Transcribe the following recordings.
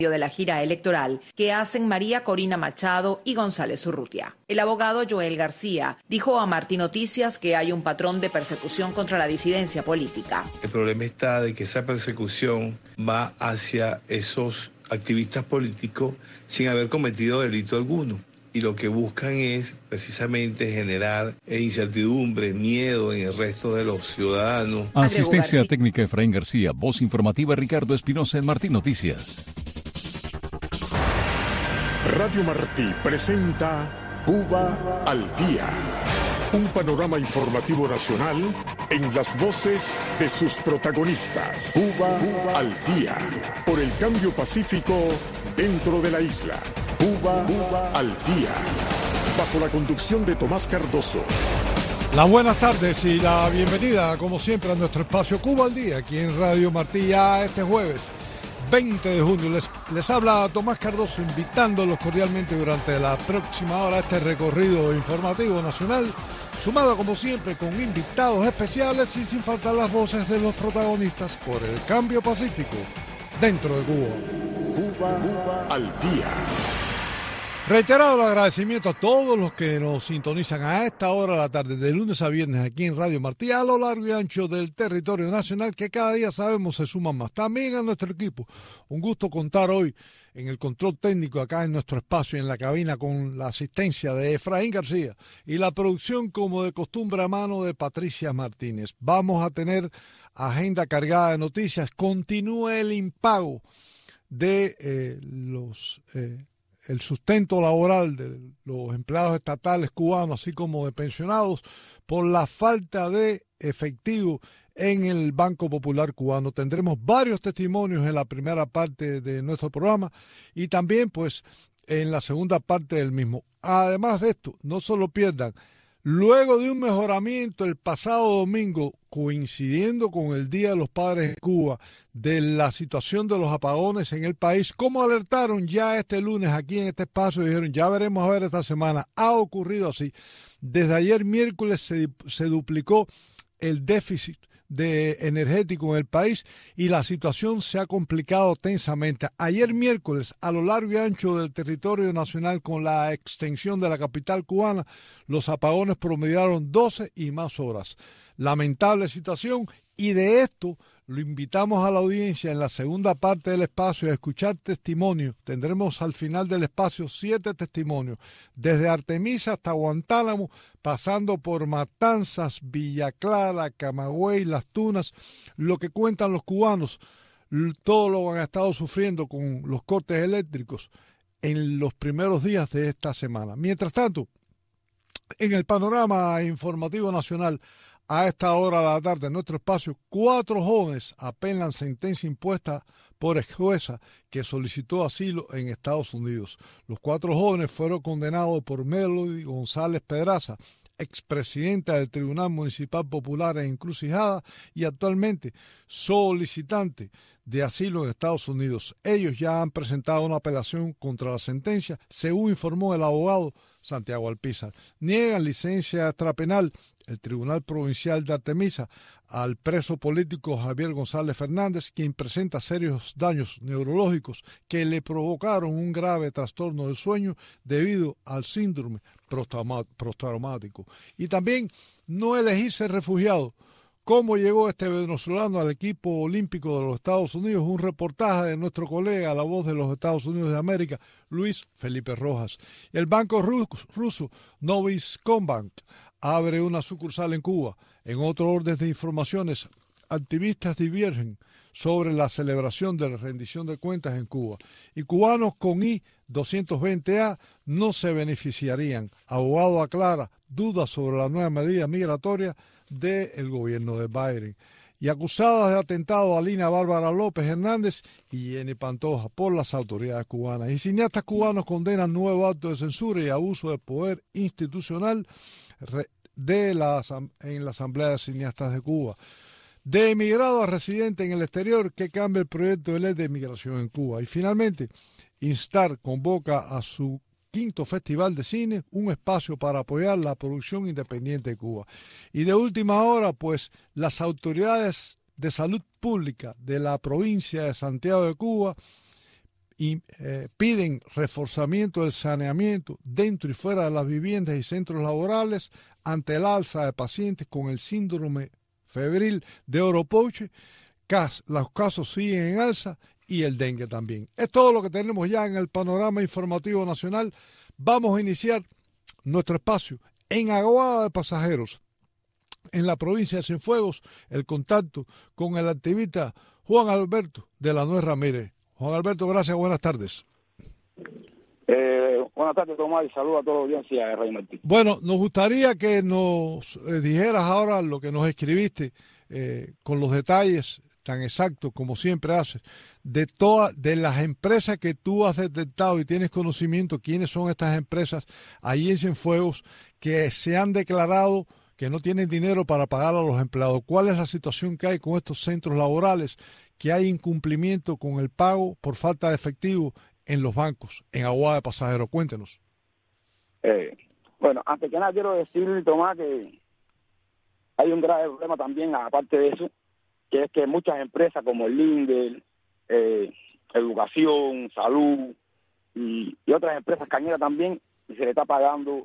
de la gira electoral que hacen María Corina Machado y González Urrutia. El abogado Joel García dijo a Martí Noticias que hay un patrón de persecución contra la disidencia política. El problema está de que esa persecución va hacia esos activistas políticos sin haber cometido delito alguno. Y lo que buscan es precisamente generar incertidumbre, miedo en el resto de los ciudadanos. Asistencia técnica Efraín García, voz informativa Ricardo Espinosa en Martí Noticias. Radio Martí presenta Cuba al Día. Un panorama informativo nacional en las voces de sus protagonistas. Cuba al Día. Por el cambio pacífico dentro de la isla. Cuba al Día. Bajo la conducción de Tomás Cardoso. Las buenas tardes y la bienvenida, como siempre, a nuestro espacio Cuba al Día, aquí en Radio Martí, ya este jueves 20 de junio. Les habla Tomás Cardoso, invitándolos cordialmente durante la próxima hora a este recorrido informativo nacional, sumado como siempre con invitados especiales y sin faltar las voces de los protagonistas por el cambio pacífico dentro de Cuba. Cuba al Día. Reiterado el agradecimiento a todos los que nos sintonizan a esta hora de la tarde, de lunes a viernes aquí en Radio Martí, a lo largo y ancho del territorio nacional, que cada día sabemos se suman más. También a nuestro equipo. Un gusto contar hoy en el control técnico acá en nuestro espacio, en la cabina, con la asistencia de Efraín García y la producción, como de costumbre, a mano de Patricia Martínez. Vamos a tener agenda cargada de noticias. Continúa el impago de el sustento laboral de los empleados estatales cubanos, así como de pensionados, por la falta de efectivo en el Banco Popular Cubano. Tendremos varios testimonios en la primera parte de nuestro programa y también pues en la segunda parte del mismo. Además de esto, no se lo pierdan, luego de un mejoramiento el pasado domingo, coincidiendo con el Día de los Padres en Cuba, de la situación de los apagones en el país, como alertaron ya este lunes aquí en este espacio, dijeron ya veremos a ver esta semana, ha ocurrido así. Desde ayer miércoles se duplicó el déficit energético en el país y la situación se ha complicado tensamente. Ayer miércoles, a lo largo y ancho del territorio nacional, con la extensión de la capital cubana, los apagones promediaron 12 y más horas. Lamentable situación, y de esto lo invitamos a la audiencia en la segunda parte del espacio a escuchar testimonios. Tendremos al final del espacio 7 testimonios, desde Artemisa hasta Guantánamo, pasando por Matanzas, Villa Clara, Camagüey, Las Tunas, lo que cuentan los cubanos, todo lo que han estado sufriendo con los cortes eléctricos en los primeros días de esta semana. Mientras tanto, en el panorama informativo nacional, a esta hora de la tarde, en nuestro espacio, 4 jóvenes apelan sentencia impuesta por ex jueza que solicitó asilo en Estados Unidos. Los 4 jóvenes fueron condenados por Melody González Pedraza, expresidenta del Tribunal Municipal Popular en Encrucijada y actualmente solicitante de asilo en Estados Unidos. Ellos ya han presentado una apelación contra la sentencia, según informó el abogado Santiago Alpizar. Niegan licencia extrapenal el Tribunal Provincial de Artemisa al preso político Javier González Fernández, quien presenta serios daños neurológicos que le provocaron un grave trastorno del sueño debido al síndrome postraumático. Y también no elegir ser refugiado. ¿Cómo llegó este venezolano al equipo olímpico de los Estados Unidos? Un reportaje de nuestro colega, la voz de los Estados Unidos de América, Luis Felipe Rojas. El banco ruso Noviscombank abre una sucursal en Cuba. En otro orden de informaciones, activistas divergen sobre la celebración de la rendición de cuentas en Cuba. Y cubanos con I-220A no se beneficiarían. Abogado aclara dudas sobre la nueva medida migratoria del gobierno de Biden. Y acusadas de atentado a Lina Bárbara López Hernández y Jenny Pantoja por las autoridades cubanas. Y cineastas cubanos condenan nuevo acto de censura y abuso de poder institucional en la Asamblea de Cineastas de Cuba. De emigrado a residente en el exterior, que cambia el proyecto de ley de migración en Cuba. Y finalmente, Instar convoca a su 5º Festival de Cine, un espacio para apoyar la producción independiente de Cuba. Y de última hora, pues, las autoridades de salud pública de la provincia de Santiago de Cuba y piden reforzamiento del saneamiento dentro y fuera de las viviendas y centros laborales ante el alza de pacientes con el síndrome febril de Oropoche. Los casos siguen en alza y el dengue también. Es todo lo que tenemos ya en el panorama informativo nacional. Vamos a iniciar nuestro espacio en Aguada de Pasajeros, en la provincia de Cienfuegos, el contacto con el activista Juan Alberto de la Nuez Ramírez. Juan Alberto, gracias, buenas tardes. Buenas tardes, Tomás, y saludos a toda la audiencia de Radio Martí. Bueno, nos gustaría que nos dijeras ahora lo que nos escribiste, con los detalles tan exactos como siempre haces, de las empresas que tú has detectado y tienes conocimiento, quiénes son estas empresas allí en Cienfuegos que se han declarado que no tienen dinero para pagar a los empleados. ¿Cuál es la situación que hay con estos centros laborales? Que hay incumplimiento con el pago por falta de efectivo en los bancos, en Aguada de Pasajeros. Cuéntenos. Bueno, antes que nada quiero decir, Tomás, que hay un grave problema también, aparte de eso, que es que muchas empresas como el Lindel, Educación, Salud y otras empresas cañeras también, se le está pagando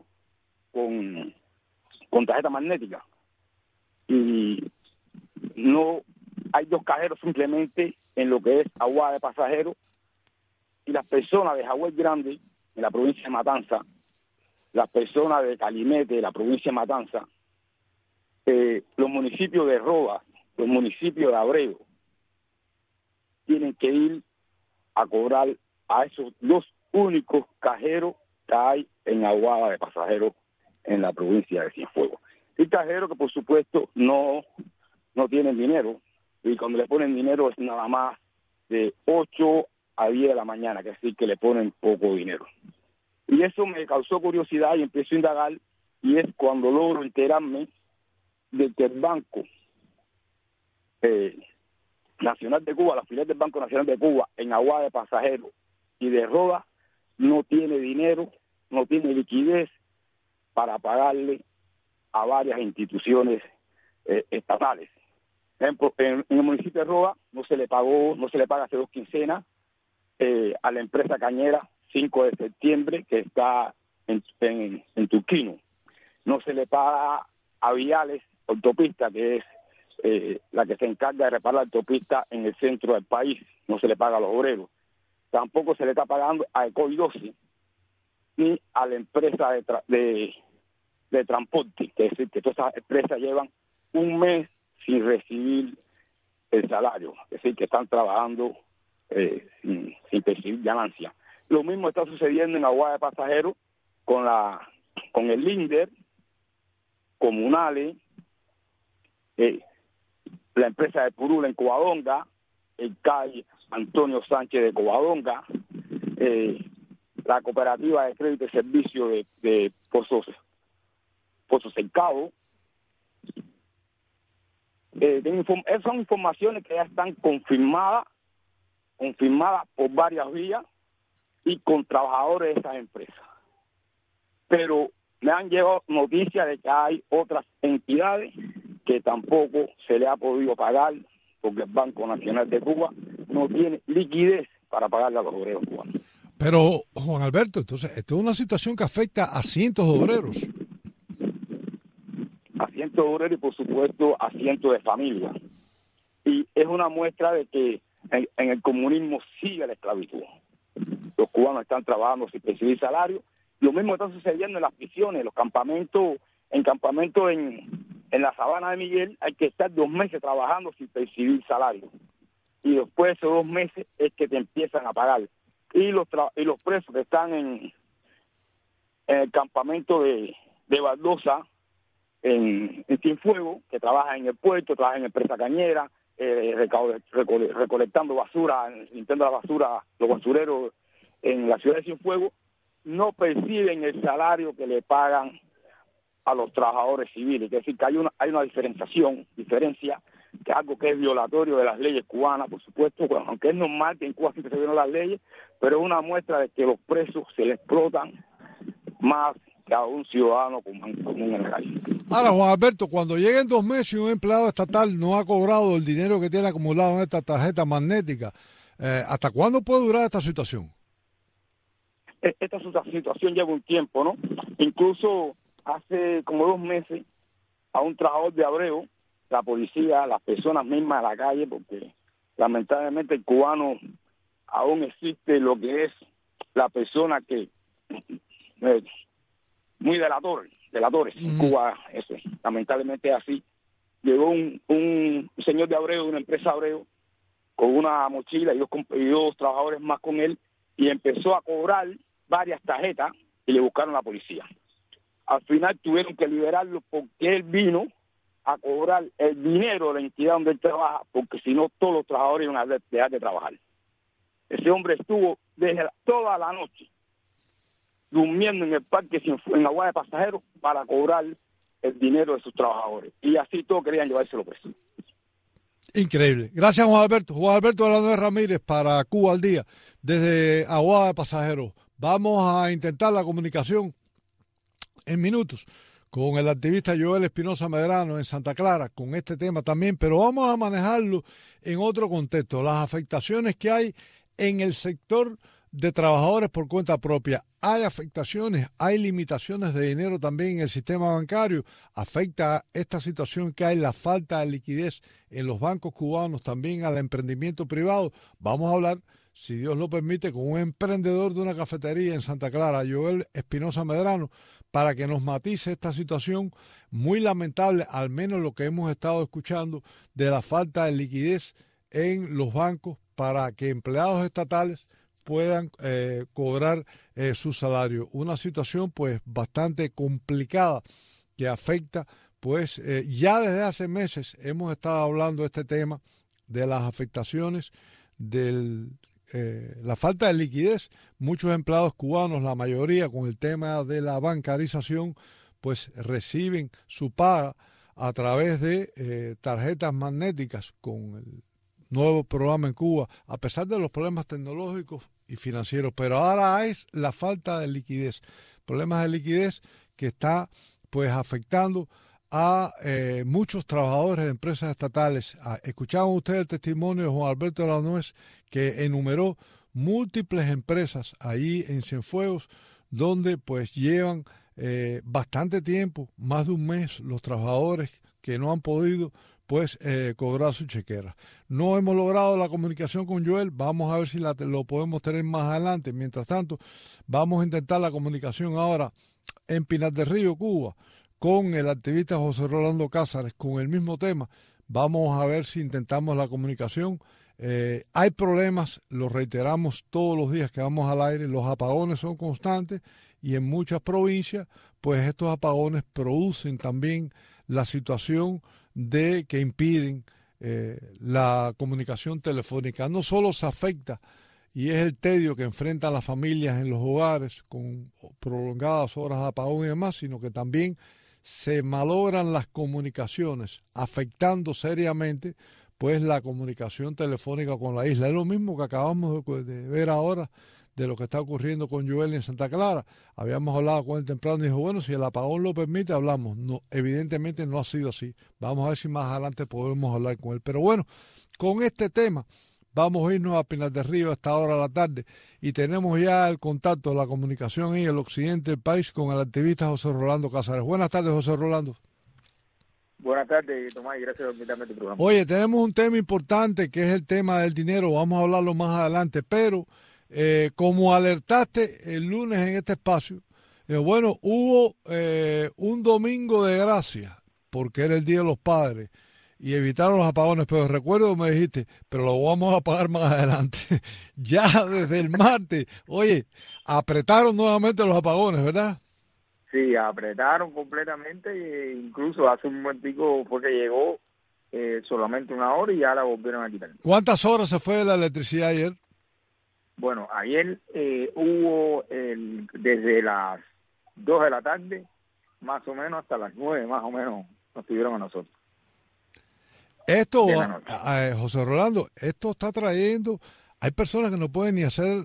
con tarjeta magnética. Y no hay 2 cajeros simplemente en lo que es Aguada de Pasajeros, y las personas de Jagüey Grande, en la provincia de Matanza, las personas de Calimete, de la provincia de Matanza, los municipios de Rodas, los municipios de Abreu, tienen que ir a cobrar a esos 2 únicos cajeros que hay en Aguada de Pasajeros en la provincia de Cienfuegos. Y cajeros que por supuesto no tienen dinero, y cuando le ponen dinero es nada más de 8 a 10 de la mañana, que es decir, que le ponen poco dinero. Y eso me causó curiosidad y empiezo a indagar, y es cuando logro enterarme de que el Banco Nacional de Cuba, la filial del Banco Nacional de Cuba en Aguada de Pasajeros y de Rodas, no tiene dinero, no tiene liquidez para pagarle a varias instituciones estatales. En el municipio de Rodas no se le paga hace 2 quincenas a la empresa cañera 5 de septiembre, que está en Turquino. No se le paga a Viales Autopista, que es la que se encarga de reparar la autopista en el centro del país. No se le paga a los obreros. Tampoco se le está pagando a Ecoy 12 ni a la empresa de transporte, que es decir, que todas esas empresas llevan un mes sin recibir el salario, es decir, que están trabajando sin percibir ganancia. Lo mismo está sucediendo en Aguada de Pasajeros con el Linder, Comunales, la empresa de Purul en Covadonga, el CAI Antonio Sánchez de Covadonga, la cooperativa de crédito y servicio de Pozos Cercado. Son informaciones que ya están confirmadas por varias vías y con trabajadores de esas empresas. Pero me han llegado noticias de que hay otras entidades que tampoco se le ha podido pagar porque el Banco Nacional de Cuba no tiene liquidez para pagarle a los obreros cubanos. Pero, Juan Alberto, entonces, esto es una situación que afecta a cientos de obreros. A cientos de obreros y, por supuesto, a cientos de familias. Y es una muestra de que en el comunismo sigue la esclavitud. Los cubanos están trabajando sin percibir salario. Lo mismo está sucediendo en las prisiones, los campamentos, en la Sabana de Miguel hay que estar 2 meses trabajando sin percibir salario. Y después de esos 2 meses es que te empiezan a pagar. Y los presos que están en el campamento de Baldosa, en Cienfuegos, que trabajan en el puerto, trabajan en empresa cañera, recolectando basura, limpiando la basura, los basureros en la ciudad de Cienfuegos, no perciben el salario que le pagan a los trabajadores civiles. Es decir, que hay una diferencia, que es algo que es violatorio de las leyes cubanas, por supuesto, aunque es normal que en Cuba siempre se violen las leyes, pero es una muestra de que los presos se les explotan más que a un ciudadano común en la calle. Ahora, Juan Alberto, cuando lleguen 2 meses y un empleado estatal no ha cobrado el dinero que tiene acumulado en esta tarjeta magnética, ¿hasta cuándo puede durar esta situación? esta situación lleva un tiempo, ¿no? Incluso hace como 2 meses a un trabajador de Abreu, la policía, las personas mismas de la calle, porque lamentablemente el cubano aún existe lo que es la persona que muy delatores en Cuba, eso lamentablemente es así. Llegó un señor de Abreu, una empresa Abreu, con una mochila y 2 trabajadores más con él, y empezó a cobrar varias tarjetas y le buscaron a la policía. Al final tuvieron que liberarlo porque él vino a cobrar el dinero de la entidad donde él trabaja, porque si no todos los trabajadores iban a dejar de trabajar. Ese hombre estuvo desde toda la noche durmiendo en el parque en la Aguada de Pasajeros para cobrar el dinero de sus trabajadores. Y así todos querían llevárselo preso. Increíble. Gracias, Juan Alberto. Juan Alberto Alanés Ramírez para Cuba al Día, desde Aguada de Pasajeros. Vamos a intentar la comunicación en minutos con el activista Joel Espinosa Medrano en Santa Clara, con este tema también, pero vamos a manejarlo en otro contexto, las afectaciones que hay en el sector de trabajadores por cuenta propia. Hay afectaciones, hay limitaciones de dinero también en el sistema bancario. Afecta esta situación que hay, la falta de liquidez en los bancos cubanos, también al emprendimiento privado. Vamos a hablar, si Dios lo permite, con un emprendedor de una cafetería en Santa Clara, Joel Espinosa Medrano, para que nos matice esta situación muy lamentable, al menos lo que hemos estado escuchando, de la falta de liquidez en los bancos para que empleados estatales puedan cobrar su salario. Una situación pues bastante complicada que afecta, pues ya desde hace meses hemos estado hablando de este tema, de las afectaciones, de la falta de liquidez. Muchos empleados cubanos, la mayoría con el tema de la bancarización, pues reciben su paga a través de tarjetas magnéticas con el nuevo programa en Cuba, a pesar de los problemas tecnológicos y financieros, pero ahora es la falta de liquidez, problemas de liquidez que está pues afectando a muchos trabajadores de empresas estatales. Escuchaban ustedes el testimonio de Juan Alberto Alanés, que enumeró múltiples empresas ahí en Cienfuegos, donde pues llevan bastante tiempo, más de un mes, los trabajadores que no han podido pues cobrar su chequera. No hemos logrado la comunicación con Joel, vamos a ver si lo podemos tener más adelante. Mientras tanto, vamos a intentar la comunicación ahora en Pinar del Río, Cuba, con el activista José Rolando Cázares, con el mismo tema. Vamos a ver si intentamos la comunicación. Hay problemas, lo reiteramos todos los días que vamos al aire, los apagones son constantes y en muchas provincias, pues estos apagones producen también la situación de que impiden la comunicación telefónica. No solo se afecta, y es el tedio que enfrentan las familias en los hogares con prolongadas horas de apagón y demás, sino que también se malogran las comunicaciones, afectando seriamente pues la comunicación telefónica con la isla. Es lo mismo que acabamos de ver ahora de lo que está ocurriendo con Joel en Santa Clara. Habíamos hablado con él temprano y dijo, bueno, si el apagón lo permite, hablamos. No, evidentemente no ha sido así. Vamos a ver si más adelante podemos hablar con él. Pero bueno, con este tema vamos a irnos a Pinar del Río a esta hora de la tarde y tenemos ya el contacto, la comunicación en el occidente del país con el activista José Rolando Cázares. Buenas tardes, José Rolando. Buenas tardes, Tomás, y gracias por invitarme a tu programa. Oye, tenemos un tema importante que es el tema del dinero. Vamos a hablarlo más adelante, pero como alertaste el lunes en este espacio, bueno, hubo un domingo de gracia, porque era el Día de los Padres, y evitaron los apagones, pero recuerdo que me dijiste, pero lo vamos a pagar más adelante. Ya desde el martes, oye, apretaron nuevamente los apagones, ¿verdad? Sí, apretaron completamente, e incluso hace un momentico fue que llegó solamente 1 hora y ya la volvieron a quitar. ¿Cuántas horas se fue la electricidad ayer? Bueno, ayer hubo desde las 2 de la tarde, más o menos, hasta las 9, más o menos, nos tuvieron a nosotros. Esto, José Rolando, esto está trayendo... Hay personas que no pueden ni hacer,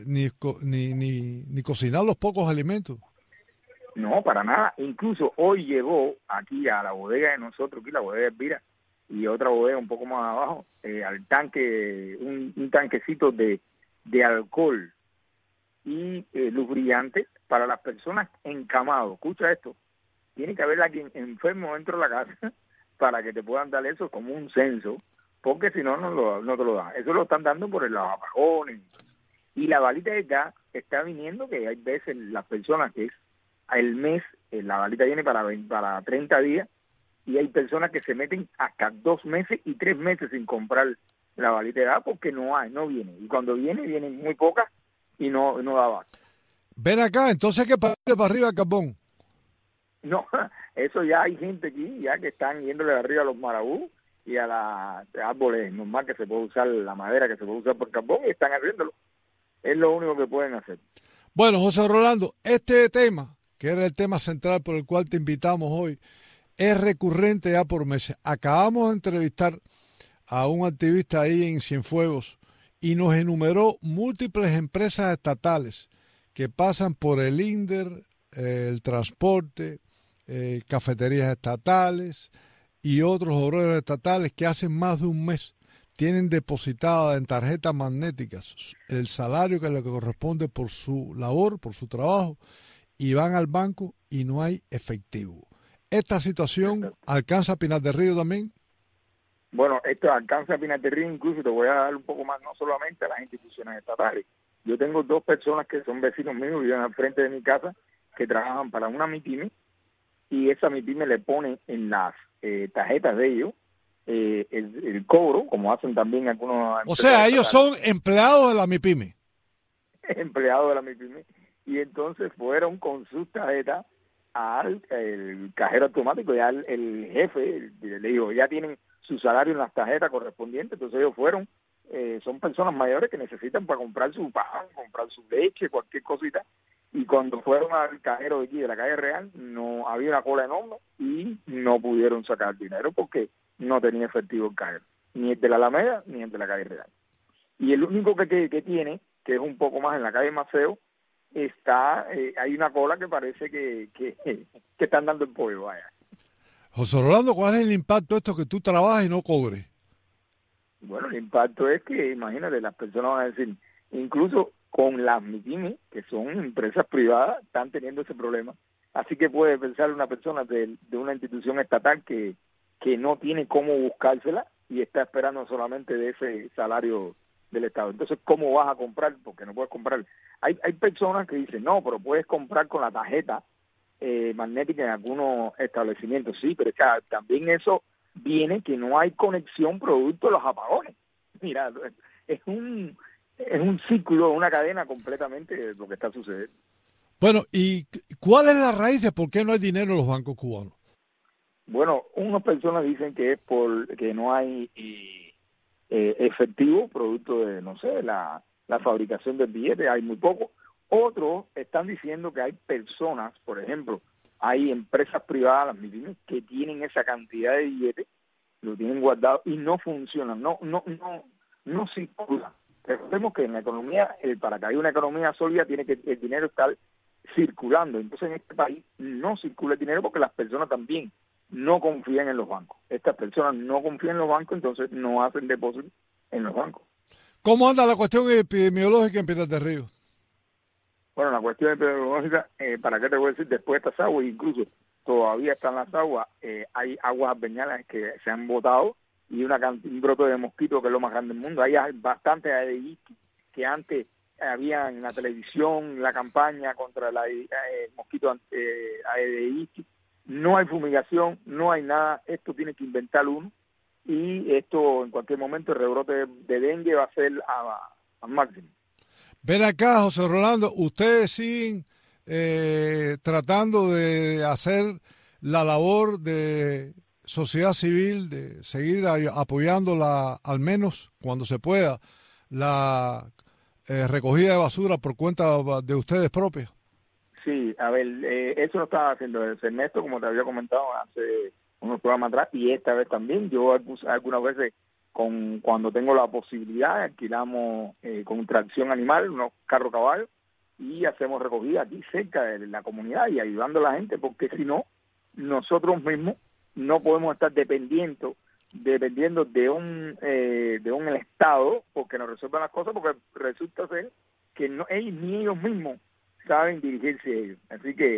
ni cocinar los pocos alimentos. No, para nada. Incluso hoy llegó aquí a la bodega de nosotros, aquí la bodega de Elvira, y otra bodega un poco más abajo, al tanque, un tanquecito de alcohol y luz brillante para las personas encamadas. Escucha esto, tiene que haber alguien enfermo dentro de la casa para que te puedan dar eso como un censo, porque si no, no te lo dan. Eso lo están dando por los apagones. Y la balita de gas está viniendo, que hay veces las personas que es el mes, la balita viene para 30 días, y hay personas que se meten hasta 2 meses y 3 meses sin comprar la balita de gas porque no viene. Y cuando vienen muy pocas y no da abasto. Ven acá, entonces que para arriba el carbón. No, eso ya hay gente aquí ya que están yéndole arriba a los marabú y a los árboles normal que se puede usar, la madera que se puede usar por carbón, y están haciéndolo. Es lo único que pueden hacer. Bueno, José Rolando, este tema, que era el tema central por el cual te invitamos hoy, es recurrente ya por meses. Acabamos de entrevistar a un activista ahí en Cienfuegos y nos enumeró múltiples empresas estatales que pasan por el INDER, el transporte, cafeterías estatales y otros obreros estatales que hace más de un mes tienen depositada en tarjetas magnéticas el salario que le corresponde por su labor, por su trabajo, y van al banco y no hay efectivo. ¿Esta situación alcanza a Pinar del Río también? Bueno, esto alcanza a Pinar del Río, incluso te voy a dar un poco más, no solamente a las instituciones estatales. Yo tengo 2 personas que son vecinos míos, viven al frente de mi casa, que trabajan para una MIPYME, y esa MIPYME le pone en las tarjetas de ellos el cobro, como hacen también algunos... O sea, ellos son empleados de la MIPYME. Empleados de la MIPYME. Y entonces fueron con sus tarjetas al el cajero automático, ya el jefe le dijo, ya tienen su salario en las tarjetas correspondientes, entonces ellos fueron, son personas mayores que necesitan para comprar su pan, comprar su leche, cualquier cosita, y cuando fueron al cajero de aquí, de la calle Real, no había una cola enorme y no pudieron sacar dinero porque no tenía efectivo el cajero, ni el de la Alameda ni el de la calle Real. Y el único que tiene, que es un poco más en la calle Maceo, hay una cola que parece que están dando el pollo, vaya. José Rolando, ¿cuál es el impacto de esto que tú trabajas y no cobres? Bueno, el impacto es que, imagínate, las personas van a decir, incluso con las MIPYME, que son empresas privadas, están teniendo ese problema. Así que puede pensar una persona de una institución estatal que no tiene cómo buscársela y está esperando solamente de ese salario del Estado. Entonces, ¿cómo vas a comprar? Porque no puedes comprar. Hay personas que dicen, no, pero puedes comprar con la tarjeta magnética en algunos establecimientos. Sí, pero también eso viene que no hay conexión producto de los apagones. Mira, es un ciclo, una cadena completamente de lo que está sucediendo. Bueno, ¿y cuál es la raíz de por qué no hay dinero en los bancos cubanos? Bueno, unas personas dicen que es porque no hay efectivo, producto de, no sé, la fabricación del billete, hay muy poco. Otros están diciendo que hay personas, por ejemplo, hay empresas privadas, las MIPYME, que tienen esa cantidad de billetes, lo tienen guardado y no funcionan, no circulan. Recordemos que en la economía, para que haya una economía sólida, tiene que el dinero estar circulando. Entonces, en este país no circula el dinero porque las personas también no confían en los bancos. Estas personas no confían en los bancos, entonces no hacen depósitos en los bancos. ¿Cómo anda la cuestión epidemiológica en Pinar del Río? Bueno, la cuestión epidemiológica, ¿para qué te voy a decir? Después de estas aguas, incluso todavía están las aguas, hay aguas arbeñales que se han botado y un brote de mosquitos que es lo más grande del mundo. Hay bastantes Aedes aegypti que antes había en la televisión la campaña contra el mosquito Aedes aegypti. No hay fumigación, no hay nada, esto tiene que inventar uno y esto en cualquier momento el rebrote de dengue va a ser al máximo. Ven acá, José Rolando, ustedes siguen tratando de hacer la labor de sociedad civil, de seguir apoyándola al menos cuando se pueda, la recogida de basura por cuenta de ustedes propios. Sí, a ver, eso lo estaba haciendo Ernesto, como te había comentado hace unos programas atrás, y esta vez también. Yo algunas veces, cuando tengo la posibilidad, alquilamos con tracción animal, unos carros caballos, y hacemos recogida aquí cerca de la comunidad y ayudando a la gente, porque si no, nosotros mismos no podemos estar dependiendo de un Estado porque nos resuelvan las cosas, porque resulta ser que ni ellos mismos saben dirigirse a ellos. Así que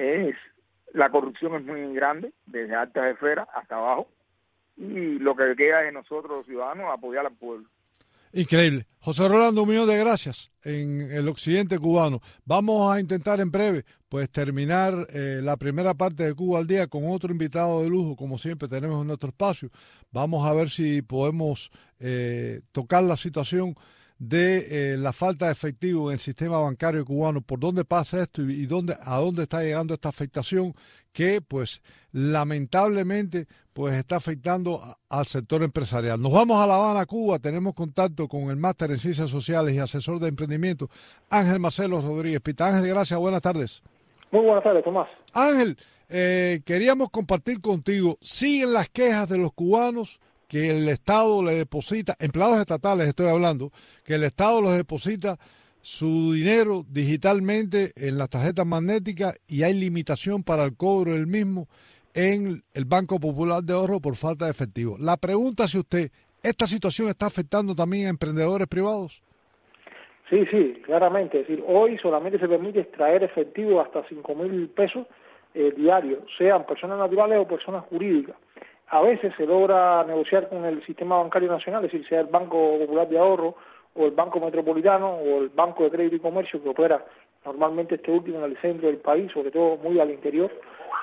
la corrupción es muy grande, desde altas esferas hasta abajo, y lo que queda de nosotros los ciudadanos apoyar al pueblo. Increíble. José Rolando, un millón de gracias en el occidente cubano. Vamos a intentar en breve pues terminar la primera parte de Cuba al Día con otro invitado de lujo, como siempre tenemos en nuestro espacio. Vamos a ver si podemos tocar la situación de la falta de efectivo en el sistema bancario cubano, por dónde pasa esto y a dónde está llegando esta afectación que pues lamentablemente pues está afectando al sector empresarial. Nos vamos a La Habana, Cuba. Tenemos contacto con el máster en Ciencias Sociales y asesor de emprendimiento, Ángel Marcelo Rodríguez Pita. Ángel, gracias, buenas tardes. Muy buenas tardes, Tomás. Ángel, queríamos compartir contigo, siguen las quejas de los cubanos que el Estado le deposita, empleados estatales estoy hablando, que el Estado les deposita su dinero digitalmente en las tarjetas magnéticas y hay limitación para el cobro del mismo en el Banco Popular de Ahorro por falta de efectivo. La pregunta es si ¿esta situación está afectando también a emprendedores privados? Sí, claramente. Es decir, hoy solamente se permite extraer efectivo hasta 5,000 pesos diarios, sean personas naturales o personas jurídicas. A veces se logra negociar con el sistema bancario nacional, es decir, sea el Banco Popular de Ahorro o el Banco Metropolitano o el Banco de Crédito y Comercio, que opera normalmente este último en el centro del país, sobre todo muy al interior.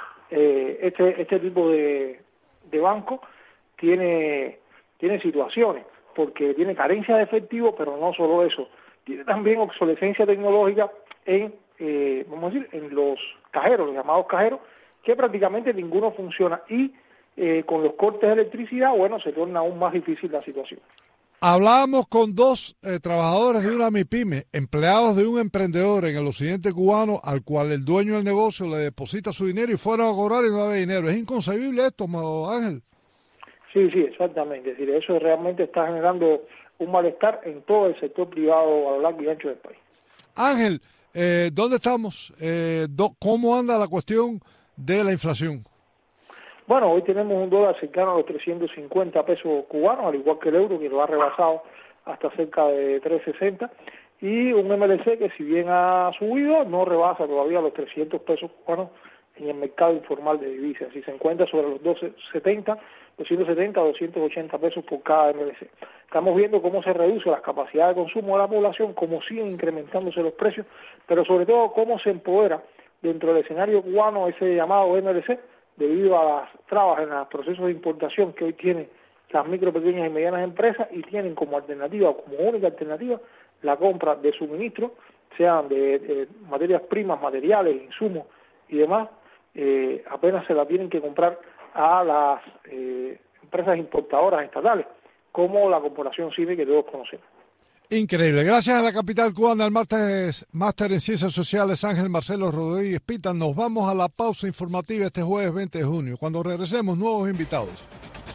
Este tipo de banco tiene situaciones, porque tiene carencia de efectivo, pero no solo eso, tiene también obsolescencia tecnológica en los cajeros, los llamados cajeros, que prácticamente ninguno funciona y con los cortes de electricidad, se torna aún más difícil la situación. Hablábamos con dos trabajadores de una MIPYME, empleados de un emprendedor en el occidente cubano, al cual el dueño del negocio le deposita su dinero y fueron a cobrar y no había dinero. ¿Es inconcebible esto, Ángel? Sí, exactamente. Es decir, eso realmente está generando un malestar en todo el sector privado a lo largo y ancho del país. Ángel, ¿dónde estamos? ¿Cómo anda la cuestión de la inflación? Bueno, hoy tenemos un dólar cercano a los 350 pesos cubanos, al igual que el euro, que lo ha rebasado hasta cerca de 360, y un MLC que si bien ha subido, no rebasa todavía los 300 pesos cubanos en el mercado informal de divisas, y se encuentra sobre los 270, 280 pesos por cada MLC. Estamos viendo cómo se reduce las capacidades de consumo de la población, cómo siguen incrementándose los precios, pero sobre todo cómo se empodera dentro del escenario cubano ese llamado MLC, debido a las trabas en los procesos de importación que hoy tienen las micro, pequeñas y medianas empresas, y tienen como alternativa, como única alternativa, la compra de suministros, sean de materias primas, materiales, insumos y demás, apenas se la tienen que comprar a las empresas importadoras estatales, como la Corporación CIMI que todos conocemos. Increíble. Gracias a la capital cubana, al máster en Ciencias Sociales, Ángel Marcelo Rodríguez Pita. Nos vamos a la pausa informativa este jueves 20 de junio. Cuando regresemos, nuevos invitados.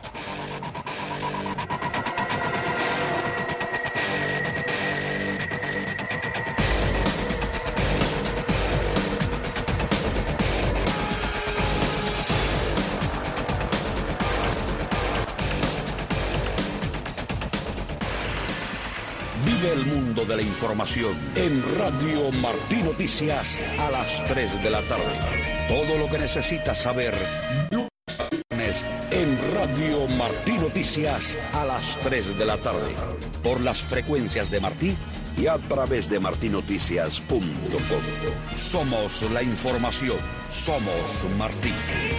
Vive el mundo de la información en Radio Martí Noticias a las 3 de la tarde. Todo lo que necesitas saber lunes en Radio Martí Noticias a las 3 de la tarde. Por las frecuencias de Martí y a través de martinoticias.com. Somos la información. Somos Martí.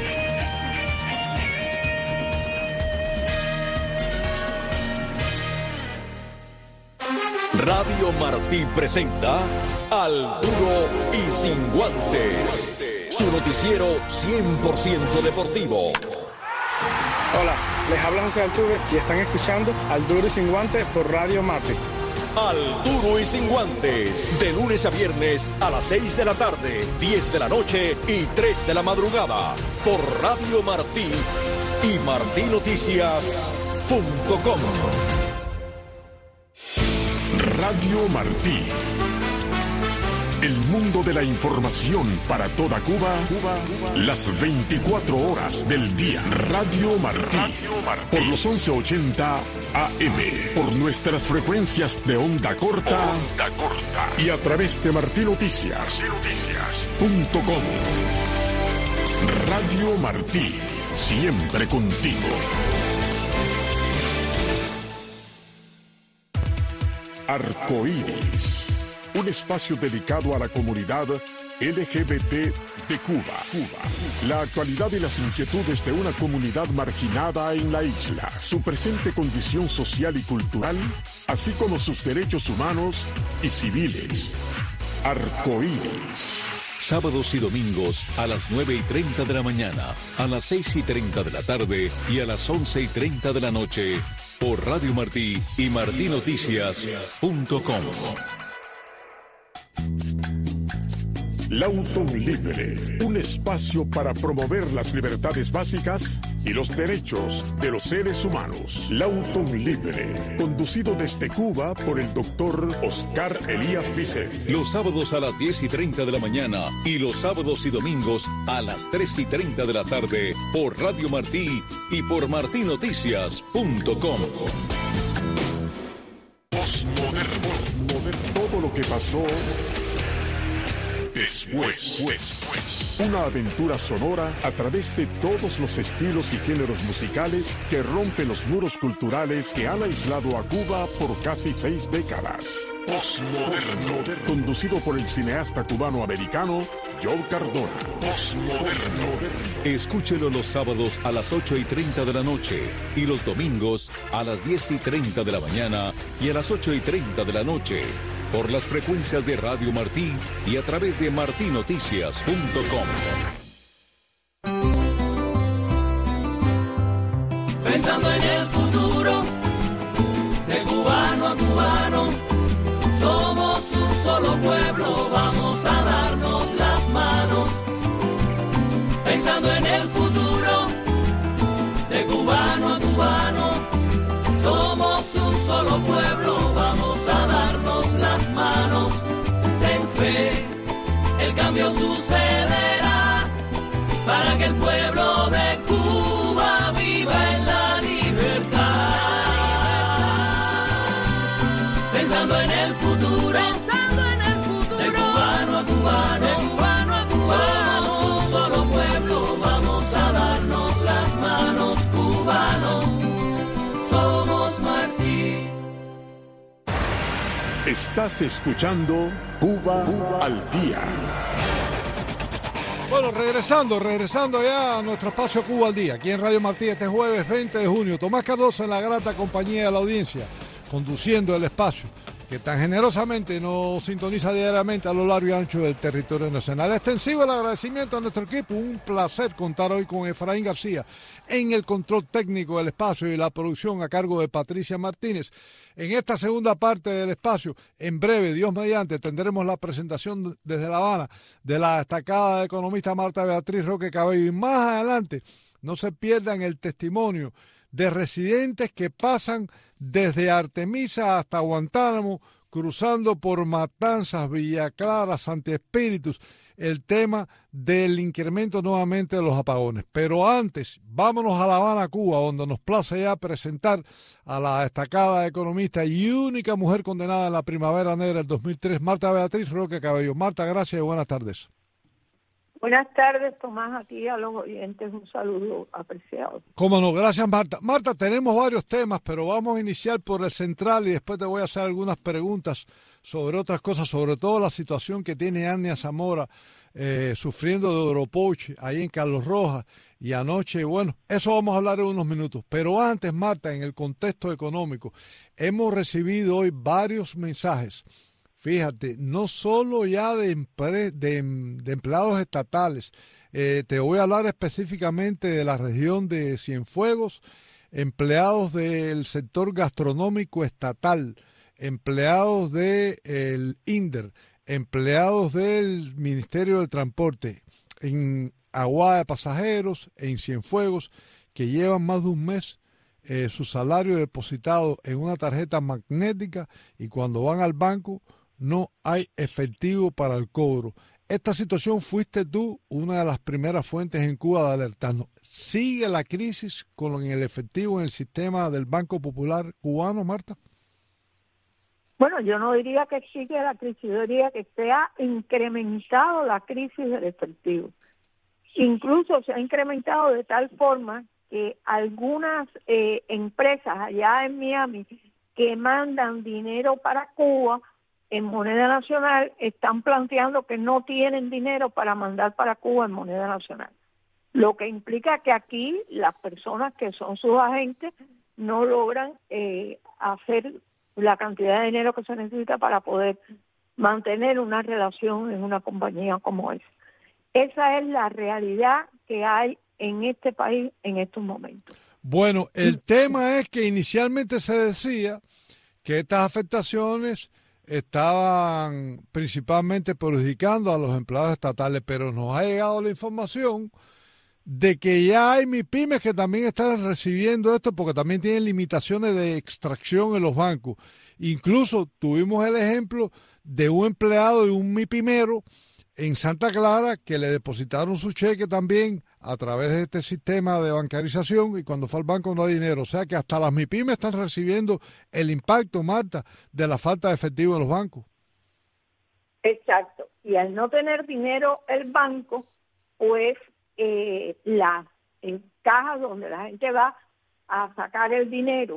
Radio Martí presenta Al Duro y Sin Guantes, su noticiero 100% deportivo. Hola, les habla José Altuve y están escuchando Al Duro y Sin Guantes por Radio Martí. Al Duro y Sin Guantes, de lunes a viernes a las 6 de la tarde, 10 de la noche y 3 de la madrugada, por Radio Martí y martinoticias.com. Radio Martí, El mundo de la información para toda Cuba, las 24 horas del día. Radio Martí. Por los 1180 AM. Por nuestras frecuencias de onda corta. Y a través de martinoticias.com. Radio Martí. Siempre contigo. Arcoíris, un espacio dedicado a la comunidad LGBT de Cuba. La actualidad y las inquietudes de una comunidad marginada en la isla, su presente condición social y cultural, así como sus derechos humanos y civiles. Arcoíris. Sábados y domingos a las 9:30 de la mañana, a las 6:30 de la tarde y a las 11:30 de la noche por Radio Martí y martinoticias.com. Lautun Libre, un espacio para promover las libertades básicas y los derechos de los seres humanos. Lautun Libre, conducido desde Cuba por el doctor Oscar Elías Vicente. Los sábados a las 10:30 de la mañana y los sábados y domingos a las 3:30 de la tarde por Radio Martí y por martinoticias.com. Postmoderno, todo lo que pasó después. Una aventura sonora a través de todos los estilos y géneros musicales que rompen los muros culturales que han aislado a Cuba por casi 6 décadas. Postmoderno, conducido por el cineasta cubano-americano Joe Cardona. Postmoderno. Escúchelo los sábados a las 8:30 de la noche y los domingos a las 10:30 de la mañana y a las 8:30 de la noche por las frecuencias de Radio Martí y a través de martinoticias.com. Pensando en el futuro, de cubano a cubano, somos un solo pueblo, vamos a darnos las manos. Pensando en el futuro, de cubano a cubano, somos un solo pueblo, vamos a darnos las manos. Ten fe, el cambio sucederá para que el pueblo de Cuba viva en la libertad. Pensando en el futuro, de cubano a cubano, somos un solo pueblo, vamos a darnos las manos, cubanos, somos Martí. Estás escuchando Cuba al Día. Bueno, regresando ya a nuestro espacio Cuba al Día, aquí en Radio Martí este jueves 20 de junio. Tomás Cardoso en la grata compañía de la audiencia, conduciendo el espacio que tan generosamente nos sintoniza diariamente a lo largo y ancho del territorio nacional. Extensivo el agradecimiento a nuestro equipo, un placer contar hoy con Efraín García en el control técnico del espacio y la producción a cargo de Patricia Martínez. En esta segunda parte del espacio, en breve, Dios mediante, tendremos la presentación desde La Habana de la destacada economista Marta Beatriz Roque Cabello. Y más adelante, no se pierdan el testimonio de residentes que pasan desde Artemisa hasta Guantánamo, cruzando por Matanzas, Villa Clara, Santi Espíritus, el tema del incremento nuevamente de los apagones. Pero antes, vámonos a La Habana, Cuba, donde nos place ya presentar a la destacada economista y única mujer condenada en la Primavera Negra del 2003, Marta Beatriz Roque Cabello. Marta, gracias y buenas tardes. Buenas tardes, Tomás, a ti y a los oyentes un saludo apreciado. Cómo no, gracias Marta. Marta, tenemos varios temas, pero vamos a iniciar por el central y después te voy a hacer algunas preguntas sobre otras cosas, sobre todo la situación que tiene Ania Zamora sufriendo de Oropoche, ahí en Carlos Rojas, y anoche, bueno, eso vamos a hablar en unos minutos. Pero antes, Marta, en el contexto económico, hemos recibido hoy varios mensajes. Fíjate, no solo ya de empleados estatales, te voy a hablar específicamente de la región de Cienfuegos, empleados del sector gastronómico estatal, empleados del INDER, empleados del Ministerio del Transporte, en Aguada de Pasajeros, en Cienfuegos, que llevan más de un mes su salario depositado en una tarjeta magnética y cuando van al banco no hay efectivo para el cobro. Esta situación fuiste tú una de las primeras fuentes en Cuba de alertarnos. ¿Sigue la crisis con el efectivo en el sistema del Banco Popular cubano, Marta? Bueno, yo no diría que sigue la crisis, yo diría que se ha incrementado la crisis del efectivo. Incluso se ha incrementado de tal forma que algunas empresas allá en Miami que mandan dinero para Cuba en moneda nacional están planteando que no tienen dinero para mandar para Cuba en moneda nacional. Lo que implica que aquí las personas que son sus agentes no logran hacer la cantidad de dinero que se necesita para poder mantener una relación en una compañía como esa. Esa es la realidad que hay en este país en estos momentos. Bueno, el tema es que inicialmente se decía que estas afectaciones estaban principalmente perjudicando a los empleados estatales, pero nos ha llegado la información de que ya hay MIPYMES que también están recibiendo esto porque también tienen limitaciones de extracción en los bancos. Incluso tuvimos el ejemplo de un empleado de un MIPYMEro en Santa Clara que le depositaron su cheque también a través de este sistema de bancarización y cuando fue al banco no hay dinero. O sea que hasta las MIPYMES están recibiendo el impacto, Marta, de la falta de efectivo en los bancos. Exacto. Y al no tener dinero el banco, pues las cajas donde la gente va a sacar el dinero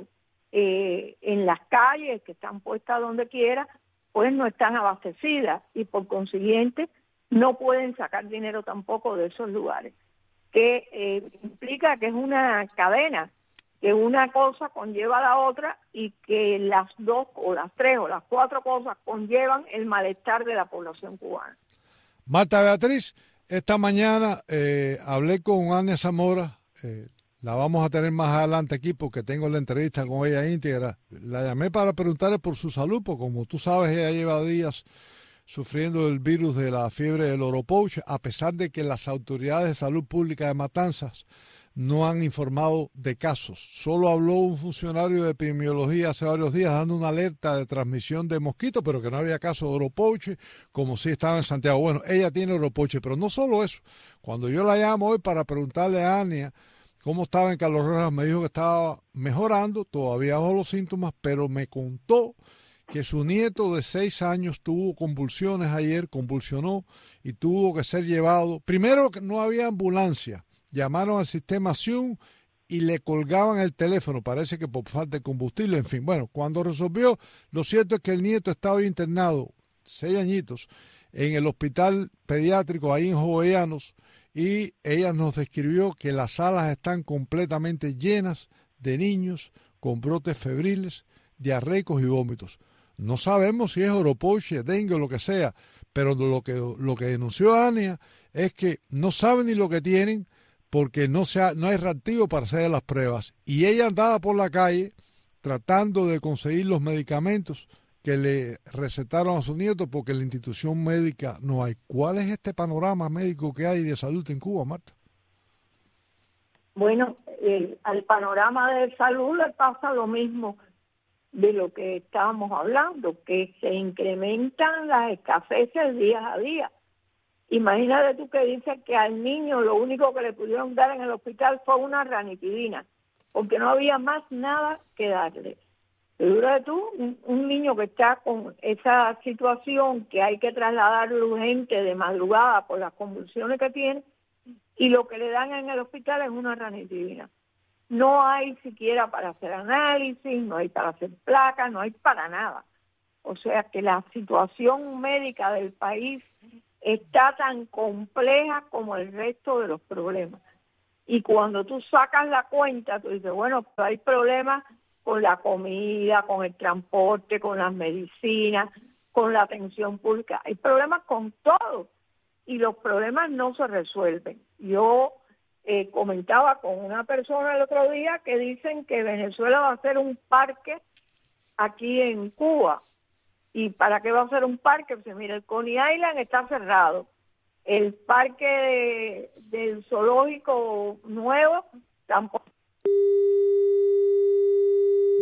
en las calles que están puestas donde quiera, pues no están abastecidas y por consiguiente no pueden sacar dinero tampoco de esos lugares, que implica que es una cadena, que una cosa conlleva a la otra y que las dos o las tres o las cuatro cosas conllevan el malestar de la población cubana. Marta Beatriz, esta mañana hablé con Ania Zamora, la vamos a tener más adelante aquí porque tengo la entrevista con ella íntegra. La llamé para preguntarle por su salud, porque como tú sabes, ella lleva días sufriendo el virus de la fiebre del oropouche, a pesar de que las autoridades de salud pública de Matanzas no han informado de casos. Solo habló un funcionario de epidemiología hace varios días dando una alerta de transmisión de mosquitos, pero que no había caso de oropouche, como si estaba en Santiago. Bueno, ella tiene oropouche, pero no solo eso. Cuando yo la llamo hoy para preguntarle a Ania cómo estaba en Carlos Rojas, me dijo que estaba mejorando, todavía bajo los síntomas, pero me contó que su nieto de 6 años tuvo convulsiones ayer, convulsionó y tuvo que ser llevado. Primero que no había ambulancia, llamaron al sistema SIUM y le colgaban el teléfono, parece que por falta de combustible, en fin. Bueno, cuando resolvió, lo cierto es que el nieto estaba internado, 6 añitos, en el hospital pediátrico ahí en Jovellanos, y ella nos describió que las salas están completamente llenas de niños con brotes febriles, diarreicos y vómitos. No sabemos si es oropouche, dengue o lo que sea, pero lo que denunció Ania es que no saben ni lo que tienen porque no hay reactivo para hacer las pruebas. Y ella andaba por la calle tratando de conseguir los medicamentos que le recetaron a su nieto porque en la institución médica no hay. ¿Cuál es este panorama médico que hay de salud en Cuba, Marta? Bueno, al panorama de salud le pasa lo mismo de lo que estábamos hablando, que se incrementan las escaseces día a día. Imagínate tú que dices que al niño lo único que le pudieron dar en el hospital fue una ranitidina, porque no había más nada que darle. Figúrate tú, un niño que está con esa situación que hay que trasladarlo urgente de madrugada por las convulsiones que tiene, y lo que le dan en el hospital es una ranitidina. No hay siquiera para hacer análisis, no hay para hacer placas, no hay para nada. O sea que la situación médica del país está tan compleja como el resto de los problemas. Y cuando tú sacas la cuenta, tú dices, bueno, pues hay problemas con la comida, con el transporte, con las medicinas, con la atención pública. Hay problemas con todo y los problemas no se resuelven. Yo comentaba con una persona el otro día que dicen que Venezuela va a hacer un parque aquí en Cuba. ¿Y para qué va a ser un parque? Pues mira, el Coney Island está cerrado. El parque del zoológico nuevo tampoco.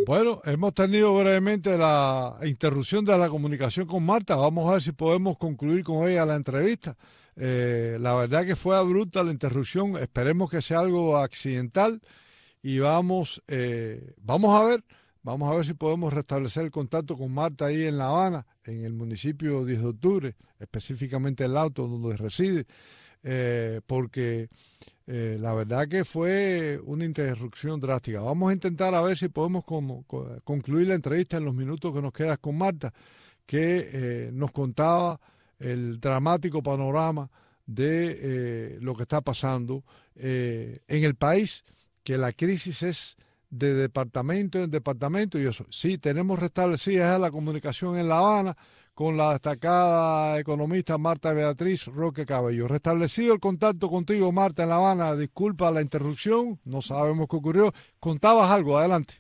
Bueno, hemos tenido brevemente la interrupción de la comunicación con Marta. Vamos a ver si podemos concluir con ella la entrevista. La verdad que fue abrupta la interrupción. Esperemos que sea algo accidental y vamos a ver si podemos restablecer el contacto con Marta ahí en La Habana, en el municipio 10 de octubre, específicamente el auto donde reside, porque la verdad que fue una interrupción drástica. Vamos a intentar a ver si podemos concluir la entrevista en los minutos que nos quedan con Marta, que nos contaba el dramático panorama de lo que está pasando en el país, que la crisis es de departamento en departamento y eso. Sí, tenemos restablecida la comunicación en La Habana con la destacada economista Marta Beatriz Roque Cabello. Restablecido el contacto contigo, Marta, en La Habana. Disculpa la interrupción, no sabemos qué ocurrió. Contabas algo, adelante.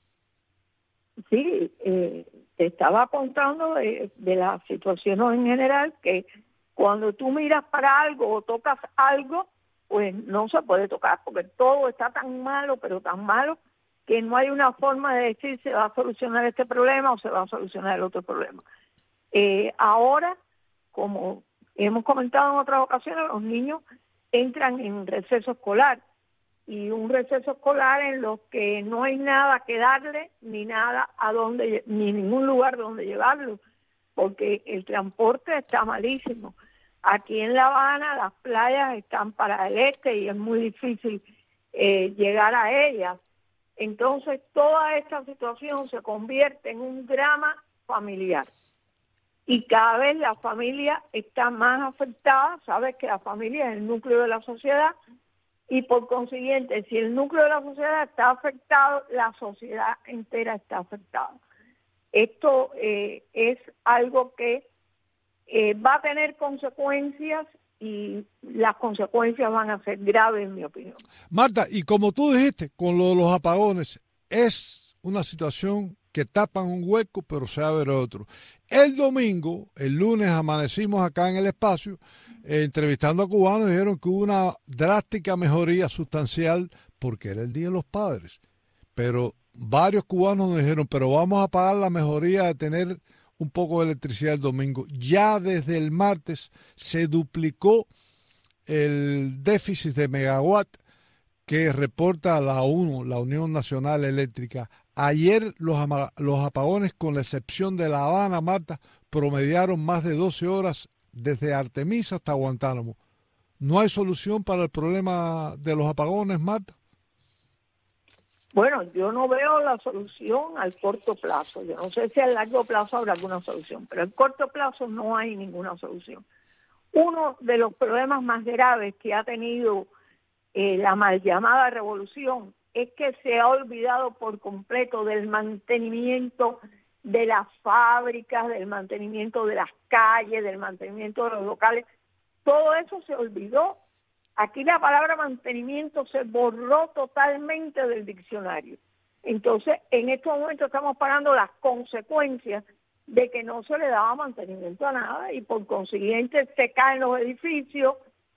Sí, te estaba contando de la situación en general, que cuando tú miras para algo o tocas algo, pues no se puede tocar, porque todo está tan malo, pero tan malo, que no hay una forma de decir se va a solucionar este problema o se va a solucionar el otro problema. Ahora, como hemos comentado en otras ocasiones, los niños entran en receso escolar, y un receso escolar en los que no hay nada que darle, ni nada ni ningún lugar donde llevarlo, porque el transporte está malísimo. Aquí en La Habana las playas están para el este y es muy difícil llegar a ellas. Entonces toda esta situación se convierte en un drama familiar. Y cada vez la familia está más afectada. Sabes que la familia es el núcleo de la sociedad, y por consiguiente, si el núcleo de la sociedad está afectado, la sociedad entera está afectada. Esto es algo que va a tener consecuencias, y las consecuencias van a ser graves, en mi opinión. Marta, y como tú dijiste, con lo de los apagones, es una situación que tapan un hueco, pero se abre otro. El lunes amanecimos acá en el espacio, entrevistando a cubanos, y dijeron que hubo una drástica mejoría sustancial porque era el Día de los Padres. Pero varios cubanos nos dijeron, pero vamos a pagar la mejoría de tener un poco de electricidad el domingo. Ya desde el martes se duplicó el déficit de megawatt que reporta la UNO, la Unión Nacional Eléctrica. Ayer los apagones, con la excepción de La Habana, Marta, promediaron más de 12 horas desde Artemisa hasta Guantánamo. ¿No hay solución para el problema de los apagones, Marta? Bueno, yo no veo la solución al corto plazo. Yo no sé si a largo plazo habrá alguna solución, pero al corto plazo no hay ninguna solución. Uno de los problemas más graves que ha tenido la mal llamada revolución es que se ha olvidado por completo del mantenimiento de las fábricas, del mantenimiento de las calles, del mantenimiento de los locales. Todo eso se olvidó. Aquí la palabra mantenimiento se borró totalmente del diccionario. Entonces, en estos momentos estamos pagando las consecuencias de que no se le daba mantenimiento a nada, y por consiguiente se caen los edificios,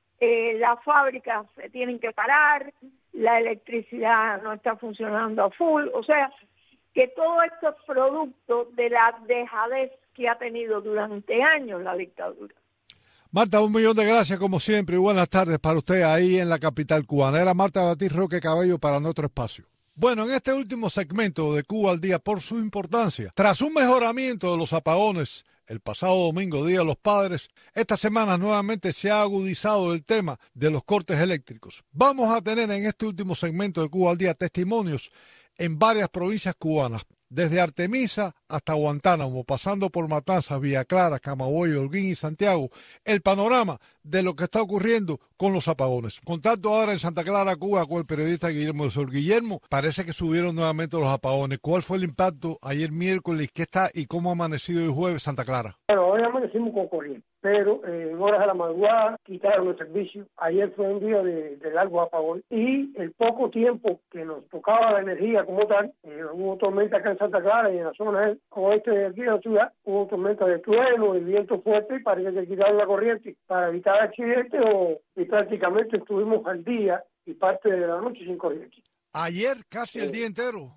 las fábricas se tienen que parar, la electricidad no está funcionando a full. O sea, que todo esto es producto de la dejadez que ha tenido durante años la dictadura. Marta, 1.000.000 de gracias como siempre y buenas tardes para usted ahí en la capital cubana. Era Marta Beatriz Roque Cabello para nuestro espacio. Bueno, en este último segmento de Cuba al Día, por su importancia, tras un mejoramiento de los apagones el pasado domingo, Día de los Padres, esta semana nuevamente se ha agudizado el tema de los cortes eléctricos. Vamos a tener en este último segmento de Cuba al Día testimonios en varias provincias cubanas, desde Artemisa hasta Guantánamo, pasando por Matanzas, Villa Clara, Camagüey, Holguín y Santiago, el panorama de lo que está ocurriendo con los apagones. Contacto ahora en Santa Clara, Cuba, con el periodista Guillermo de Sol. Guillermo, parece que subieron nuevamente los apagones. ¿Cuál fue el impacto ayer miércoles? ¿Qué está y cómo ha amanecido hoy jueves Santa Clara? Bueno, hoy amanecimos con corriente, pero en horas de la madrugada quitaron el servicio. Ayer fue un día de largo apagón, y el poco tiempo que nos tocaba la energía como tal, hubo tormenta acá en Santa Clara y en la zona oeste de aquí de la ciudad, hubo tormenta de trueno y viento fuerte, y parece que quitaron la corriente para evitar accidentes, y prácticamente estuvimos al día y parte de la noche sin corriente. Ayer casi el día entero.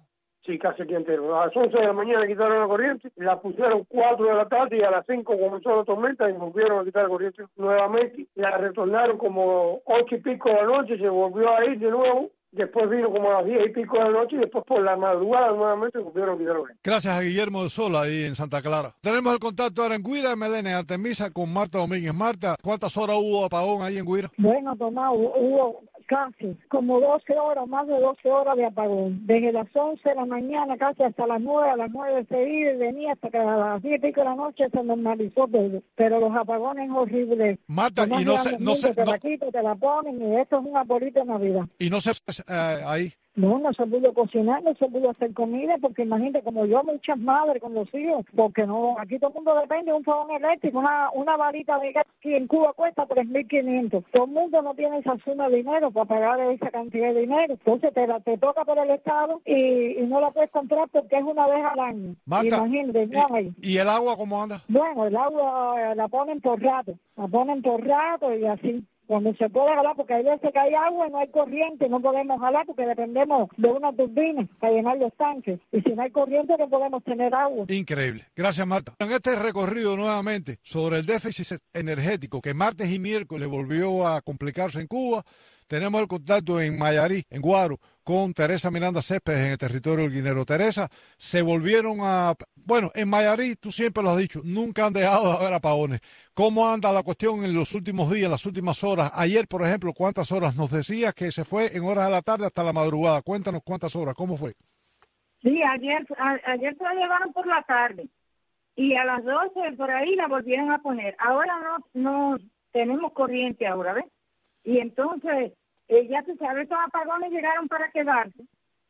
Sí, casi el día entero. A las 11 de la mañana quitaron la corriente, la pusieron 4 de la tarde y a las 5 comenzó la tormenta y volvieron a quitar la corriente nuevamente. La retornaron como 8 y pico de la noche, se volvió a ir de nuevo. Después vino como a las 10 y pico de la noche y después por la madrugada nuevamente volvieron a quitar la corriente. Gracias a Guillermo de Sola ahí en Santa Clara. Tenemos el contacto ahora en Guira, Melena, en Artemisa, con Marta Domínguez. Marta, ¿cuántas horas hubo apagón ahí en Guira? Bueno, Tomás, hubo casi como 12 horas, más de 12 horas de apagón. Desde las 11 de la mañana casi hasta las 9, a las 9 seguidas y venía hasta que a las 10 y pico de la noche se normalizó todo. Pero los apagones horribles. Marta, Tomás, y no se... Te la quitan, te la ponen y esto es una bolita de Navidad. Y no se... ahí... No se pudo cocinar, no se pudo hacer comida, porque imagínate, como yo, muchas madres con los hijos, porque no, aquí todo el mundo depende de un fogón eléctrico, una varita de gas que en Cuba cuesta 3.500. Todo el mundo no tiene esa suma de dinero para pagar esa cantidad de dinero. Entonces te toca por el Estado y no la puedes comprar porque es una vez al año. Marta, imagínate, no hay. ¿Y el agua cómo anda? Bueno, el agua la ponen por rato y así. Cuando se puede jalar, porque hay veces que hay agua y no hay corriente, no podemos jalar porque dependemos de una turbina para llenar los tanques. Y si no hay corriente, no podemos tener agua. Increíble. Gracias, Marta. En este recorrido nuevamente sobre el déficit energético que martes y miércoles volvió a complicarse en Cuba, tenemos el contacto en Mayarí, en Guaro, con Teresa Miranda Céspedes en el territorio del Guinero. Teresa, se volvieron a... Bueno, en Mayarí, tú siempre lo has dicho, nunca han dejado de haber apagones. ¿Cómo anda la cuestión en los últimos días, las últimas horas? Ayer, por ejemplo, ¿cuántas horas? Nos decías que se fue en horas de la tarde hasta la madrugada. Cuéntanos cuántas horas, ¿cómo fue? Sí, ayer se la llevaron por la tarde y a las 12 por ahí la volvieron a poner. Ahora no tenemos corriente ahora, ¿ves? Y entonces, ya tú sabes, estos apagones llegaron para quedarse.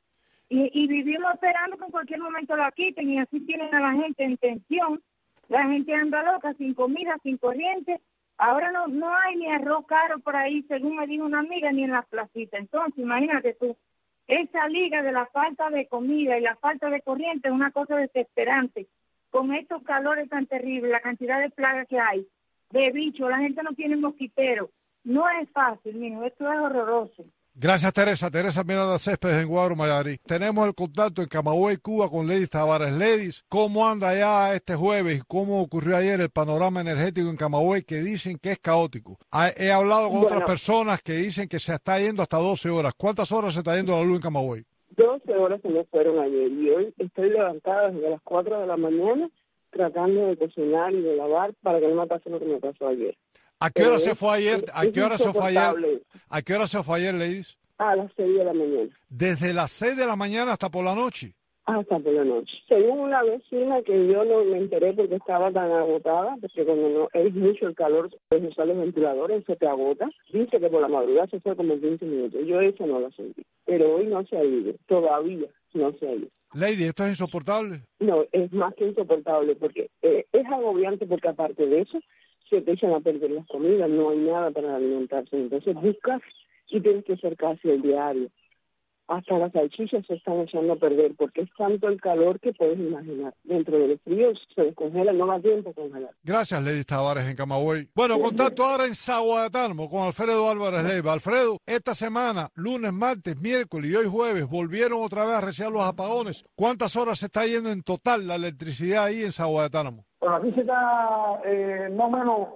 Y vivimos esperando que en cualquier momento la quiten y así tienen a la gente en tensión. La gente anda loca, sin comida, sin corriente. Ahora no hay ni arroz caro por ahí, según me dijo una amiga, ni en las placitas. Entonces, imagínate tú, esa liga de la falta de comida y la falta de corriente es una cosa desesperante. Con estos calores tan terribles, la cantidad de plagas que hay, de bichos, la gente no tiene mosquiteros. No es fácil, mijo, esto es horroroso. Gracias, Teresa. Teresa Miranda Céspedes en Guaro, Mayarí. Tenemos el contacto en Camagüey, Cuba, con Ledis Tavares. Ledis, ¿cómo anda ya este jueves? ¿Cómo ocurrió ayer el panorama energético en Camagüey, que dicen que es caótico? He hablado con otras personas que dicen que se está yendo hasta 12 horas. ¿Cuántas horas se está yendo la luz en Camagüey? 12 horas se me fueron ayer y hoy estoy levantada desde las 4 de la mañana tratando de cocinar y de lavar para que no me pase lo que me pasó ayer. ¿A qué hora se fue ayer? ¿A qué hora se fue ayer? ¿A qué hora se fue ayer, Ladies? A las 6 de la mañana. ¿Desde las 6 de la mañana hasta por la noche? Hasta por la noche. Según una vecina que yo no me enteré porque estaba tan agotada, porque cuando no es mucho el calor, puedes usar los ventiladores, se te agota. Dice que por la madrugada se fue como 15 minutos. Yo eso no lo sentí. Pero hoy no se ha ido. Todavía no se ha ido. Lady, ¿esto es insoportable? No, es más que insoportable porque es agobiante porque aparte de eso, se te echan a perder las comidas, no hay nada para alimentarse. Entonces buscas y tienes que hacer casi el diario. Hasta las salchichas se están echando a perder porque es tanto el calor que puedes imaginar. Dentro del frío se descongela, no da tiempo a congelar. Gracias, Lady Tavares en Camagüey. Bueno, contacto ahora en Zaguatánamo con Alfredo Álvarez Leiva. Alfredo, esta semana, lunes, martes, miércoles y hoy jueves, volvieron otra vez a reciar los apagones. ¿Cuántas horas se está yendo en total la electricidad ahí en Zaguatánamo? Bueno, aquí se está más o menos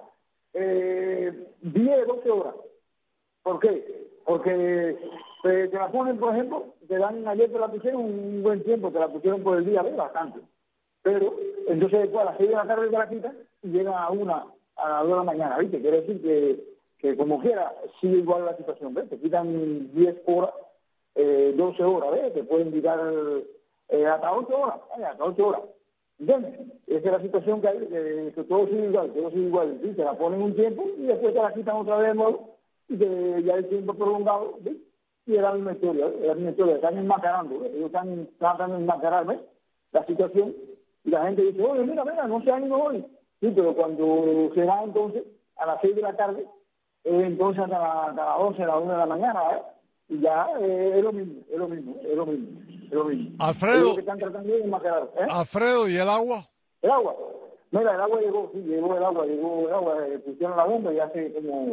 10, 12 horas. ¿Por qué? Porque te la ponen, por ejemplo, ayer te la pusieron un buen tiempo, te la pusieron por el día, bastante. Pero entonces después a las 6 de la tarde te la quitan y llegan a las 2 de la mañana, ¿viste? Quiere decir que como quiera, sigue igual la situación, ¿ves? Te quitan 10 horas, 12 horas, ¿ves? Te pueden quitar hasta 8 horas, hasta 8 horas. ¿Entiendes? Esa es la situación que hay, que todo sigue igual, ¿sí? Te la ponen un tiempo y después te la quitan otra vez de nuevo y ya el tiempo prolongado, ¿sí? Y es la misma historia, están enmascarando, ellos están tratando de enmascarar, ¿ves? La situación, y la gente dice, oye, mira, no se han ido hoy. Sí, pero cuando se va entonces, a las 6 de la tarde, entonces hasta las 11, a las 1 de la mañana, ¿eh? Y ya es lo mismo. Alfredo, que están tratando de enmascarar, ¿eh? Alfredo, ¿y el agua? El agua, mira, el agua llegó el agua, pusieron la bomba y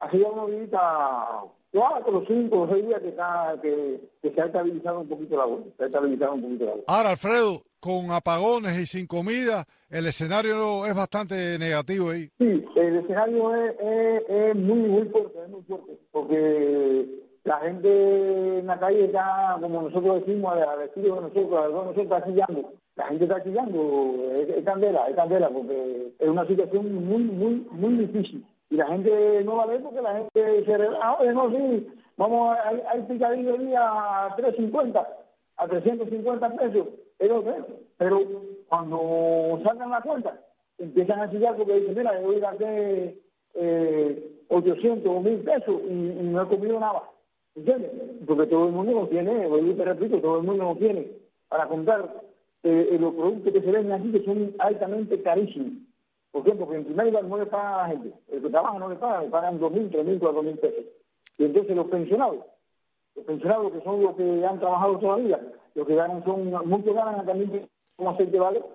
hace ya unos días, con los 5 o 6 días que se ha estabilizado un poquito la voz. Ahora, Alfredo, con apagones y sin comida, el escenario es bastante negativo ahí. Sí, el escenario es muy fuerte, porque la gente en la calle está, como nosotros decimos, al estilo de nosotros está chillando. La gente está chillando, es candela, porque es una situación muy difícil. Y la gente no la ve porque la gente se relaja. No, sí, vamos, hay picadillo de día a 350, a 350 pesos. Pero cuando sacan la cuenta, empiezan a chillar porque dicen, mira, yo voy a hacer 800 o 1000 pesos y no he comido nada. ¿Entiendes? Porque todo el mundo no tiene, te repito, todo el mundo no tiene para comprar los productos que se venden aquí, que son altamente carísimos. ¿Por qué? Porque en primer lugar no le pagan a la gente. El que trabaja no le pagan 2.000, 3.000, 4.000 pesos. Y entonces los pensionados que son los que han trabajado todavía, los que ganan muchos ganan también como aceite vale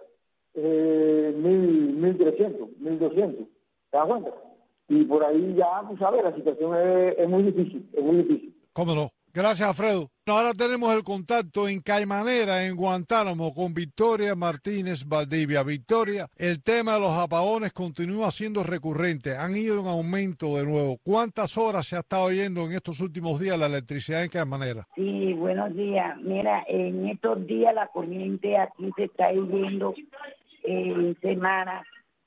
1.300, 1.200. ¿Te das cuenta? Y por ahí ya, pues a ver, la situación es muy difícil. ¿Cómo no? Gracias, Alfredo. Ahora tenemos el contacto en Caimanera, en Guantánamo, con Victoria Martínez Valdivia. Victoria, el tema de los apagones continúa siendo recurrente. Han ido en aumento de nuevo. ¿Cuántas horas se ha estado yendo en estos últimos días la electricidad en Caimanera? Sí, buenos días. Mira, en estos días la corriente aquí se está yendo semanas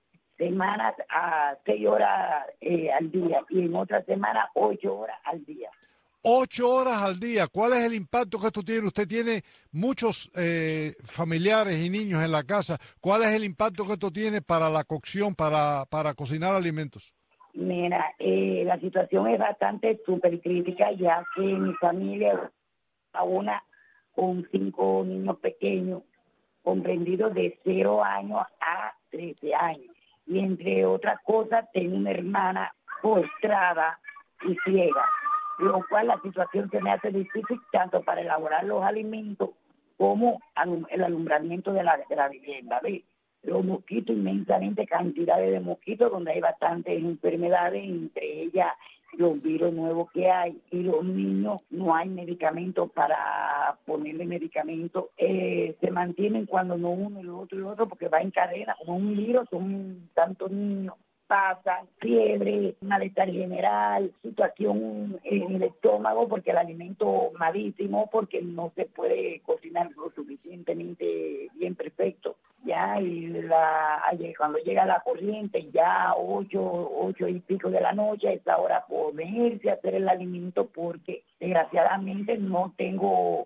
a 6 horas al día y en otra semana 8 horas al día. 8 horas al día. ¿Cuál es el impacto que esto tiene? Usted tiene muchos familiares y niños en la casa. ¿Cuál es el impacto que esto tiene para la cocción, para cocinar alimentos? Mira, la situación es bastante súper crítica, ya que mi familia, una con 5 niños pequeños, comprendidos de 0 años a 13 años. Y entre otras cosas, tengo una hermana postrada y ciega, lo cual la situación se me hace difícil tanto para elaborar los alimentos como el alumbramiento de la vivienda. ¿Ves? Los mosquitos, inmensamente cantidades de mosquitos, donde hay bastantes enfermedades, entre ellas los virus nuevos que hay, y los niños no hay medicamentos para ponerle medicamentos, se mantienen cuando no uno y lo otro, porque va en cadena, como un virus, son tantos niños. Pasan fiebre, malestar general, situación en el estómago porque el alimento malísimo, porque no se puede cocinar lo suficientemente bien perfecto. Ya y cuando llega la corriente, ya 8 y pico de la noche, a esa hora ponerse a hacer el alimento porque desgraciadamente no tengo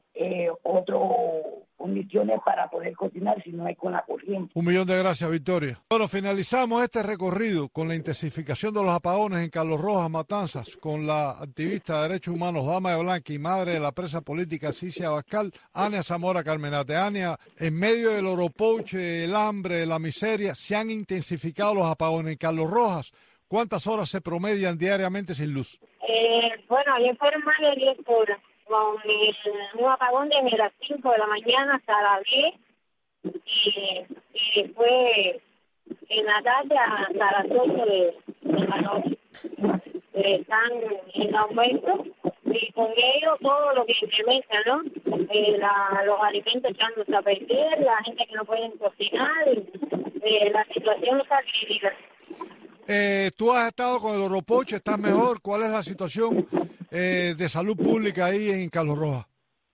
condiciones para poder cocinar si no es con la corriente. 1.000.000 de gracias, Victoria. Bueno, finalizamos este recorrido con la intensificación de los apagones en Carlos Rojas, Matanzas, con la activista de derechos humanos, dama de blanca y madre de la presa política Cicia Abascal, Ania Zamora Carmenate. Ania, en medio del oropoche, el hambre, la miseria, se han intensificado los apagones en Carlos Rojas. ¿Cuántas horas se promedian diariamente sin luz? Bueno, ayer fueron más de 10 horas. Con un apagón desde las 5 de la mañana hasta las 10 y después en la tarde hasta las 8 de la noche. Están en aumento y con ello todo lo que incrementa, ¿no? Los alimentos echándose a perder, la gente que no puede cocinar, la situación está crítica. Tú has estado con el oropoche, ¿estás mejor? ¿Cuál es la situación de salud pública ahí en Carlos Rojas?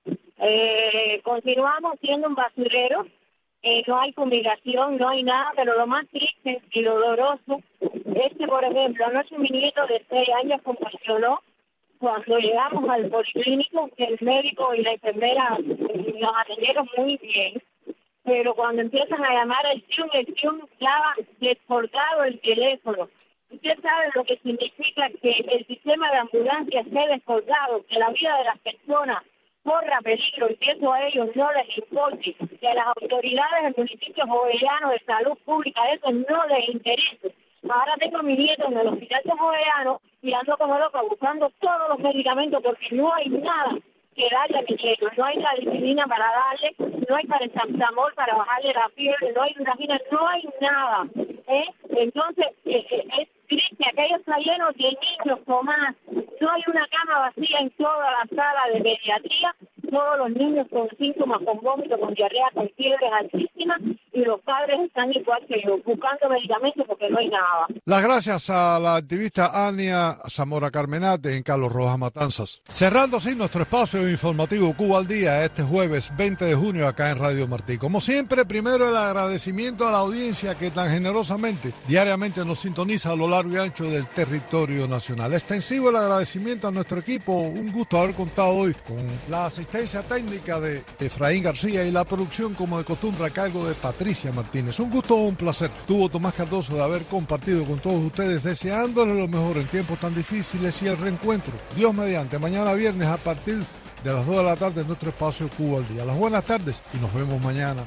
Continuamos siendo un basurero, no hay fumigación, no hay nada, pero lo más triste y doloroso es que, por ejemplo, anoche mi nieto de 6 años convulsionó cuando llegamos al policlínico, que el médico y la enfermera nos atendieron muy bien, pero cuando empiezan a llamar el TIUN estaba descolgado el teléfono. Usted sabe lo que significa que el sistema de ambulancia esté descolgado, que la vida de las personas corra peligro y que eso a ellos no les importe, que a las autoridades del municipio jovellanos de salud pública eso no les interese. Ahora tengo a mi nieto en el hospital de Jovellanos y ando como loca buscando todos los medicamentos porque no hay nada que darle a mi nieto, no hay la disciplina para darle, no hay paracetamol para bajarle la fiebre, no hay vitamina, no hay nada. Entonces, es triste, aquello está lleno de niños, Tomás. No hay una cama vacía en toda la sala de pediatría. Todos los niños con síntomas, con vómito, con diarrea, con fiebres altísimas, y los padres están igual que yo, buscando medicamentos porque no hay nada. Las gracias a la activista Ania Zamora Carmenate en Carlos Rojas Matanzas. Cerrando así nuestro espacio informativo Cuba al Día este jueves 20 de junio acá en Radio Martí. Como siempre, primero el agradecimiento a la audiencia que tan generosamente diariamente nos sintoniza a lo largo y ancho del territorio nacional. Extensivo el agradecimiento a nuestro equipo. Un gusto haber contado hoy con la asistencia técnica de Efraín García y la producción, como de costumbre, a cargo de Patricia Martínez. Un gusto, un placer. Tuvo Tomás Cardoso de haber compartido con todos ustedes, deseándoles lo mejor en tiempos tan difíciles y el reencuentro, Dios mediante, mañana viernes a partir de las 2 de la tarde en nuestro espacio Cuba al Día. Las buenas tardes y nos vemos mañana.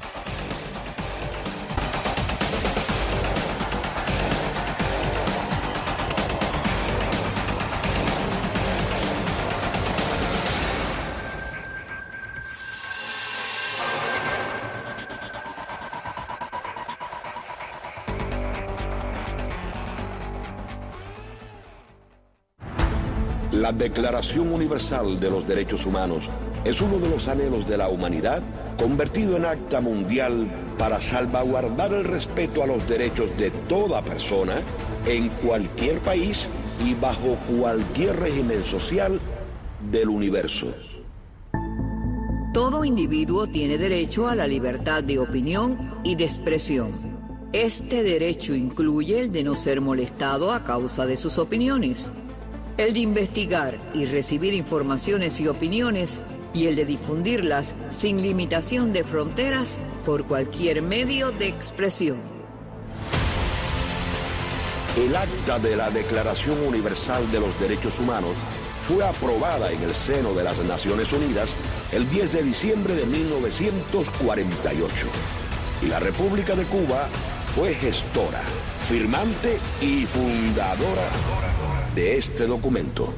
La Declaración Universal de los Derechos Humanos es uno de los anhelos de la humanidad convertido en acta mundial para salvaguardar el respeto a los derechos de toda persona en cualquier país y bajo cualquier régimen social del universo. Todo individuo tiene derecho a la libertad de opinión y de expresión. Este derecho incluye el de no ser molestado a causa de sus opiniones, el de investigar y recibir informaciones y opiniones, y el de difundirlas sin limitación de fronteras por cualquier medio de expresión. El acta de la Declaración Universal de los Derechos Humanos fue aprobada en el seno de las Naciones Unidas el 10 de diciembre de 1948. Y la República de Cuba fue gestora, firmante y fundadora de este documento.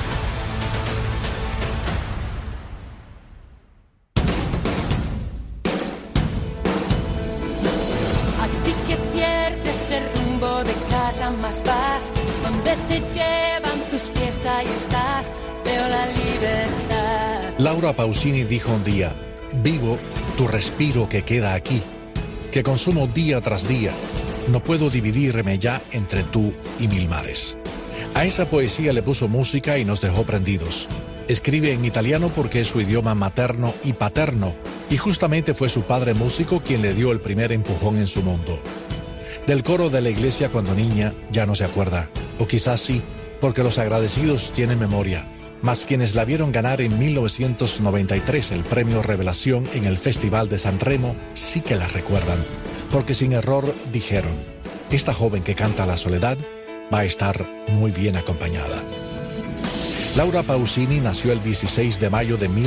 A ti que pierdes el rumbo de casa, más vas donde te llevan tus pies, ahí estás, veo la libertad. Laura Pausini dijo un día: vivo tu respiro que queda aquí, que consumo día tras día, no puedo dividirme ya entre tú y mil mares. A esa poesía le puso música y nos dejó prendidos. Escribe en italiano porque es su idioma materno y paterno, y justamente fue su padre músico quien le dio el primer empujón en su mundo. Del coro de la iglesia cuando niña ya no se acuerda, o quizás sí, porque los agradecidos tienen memoria, mas quienes la vieron ganar en 1993 el premio Revelación en el Festival de San Remo sí que la recuerdan, porque sin error dijeron: esta joven que canta la soledad va a estar muy bien acompañada. Laura Pausini nació el 16 de mayo de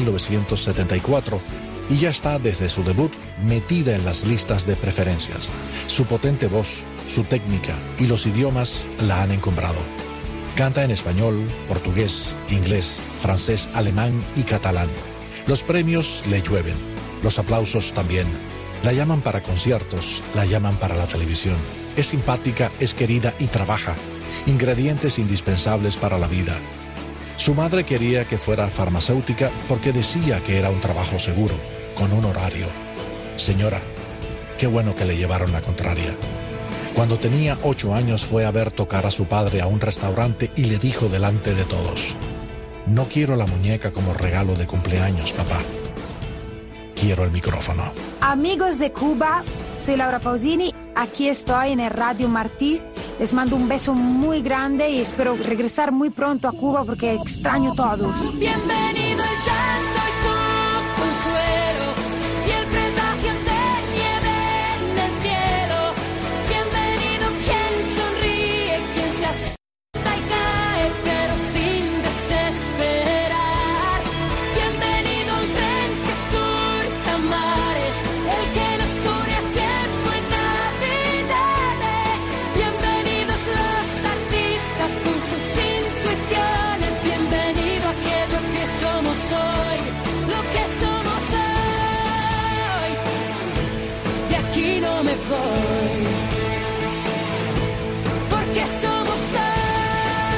1974 y ya está desde su debut metida en las listas de preferencias. Su potente voz, su técnica y los idiomas la han encumbrado. Canta en español, portugués, inglés, francés, alemán y catalán. Los premios le llueven, los aplausos también. La llaman para conciertos, la llaman para la televisión. Es simpática, es querida y trabaja. Ingredientes indispensables para la vida. Su madre quería que fuera farmacéutica porque decía que era un trabajo seguro, con un horario. Señora, qué bueno que le llevaron la contraria. Cuando tenía 8 años fue a ver tocar a su padre a un restaurante y le dijo delante de todos: no quiero la muñeca como regalo de cumpleaños, papá. Quiero el micrófono. Amigos de Cuba, soy Laura Pausini, aquí estoy en el Radio Martí. Les mando un beso muy grande y espero regresar muy pronto a Cuba porque extraño a todos. Bienvenido el llanto y su consuelo, y el presagio de nieve en el cielo. Bienvenido quien sonríe, quien se asusta y cae, pero sin desesperar. Bienvenido al tren que surca mares, el que nos une a tiempo en navidades. Bienvenidos los artistas con sus intuiciones. Bienvenido a aquello que somos hoy, lo que somos hoy. De aquí no me voy, porque somos